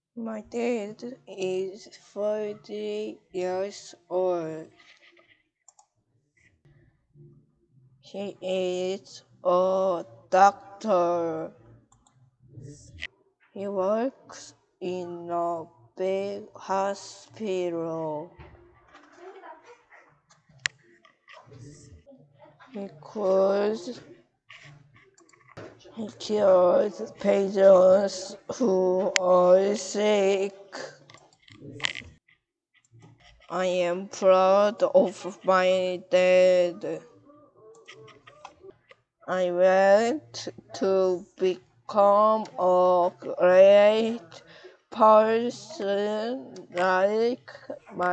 My dad is 40 years old. He is a doctor. He works in a big hospital. He cures, he cures patients who are sick. I am proud of my dad. I want to become a great person like my